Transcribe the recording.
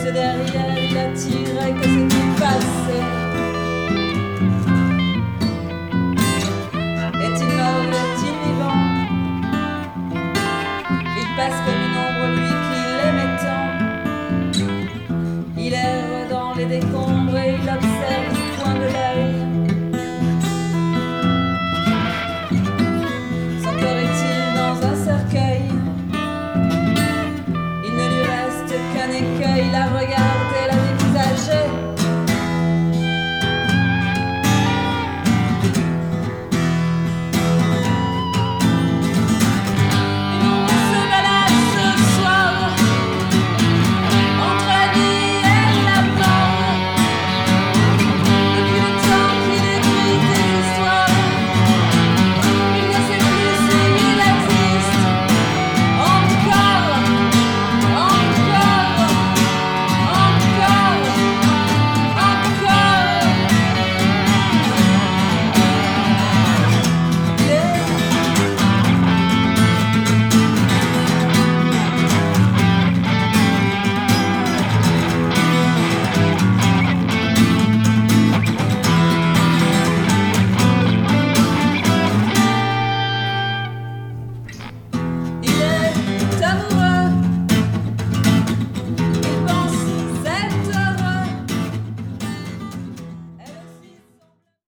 derrière, il attirait que ce qui passait. Est-il mort, est-il vivant? Il passe comme une ombre, lui qui l'aimait tant. Il erre dans les décombres et il observe du coin de l'œil. S'encore est-il dans un cercueil? Il ne lui reste qu'un écueil, la regarde.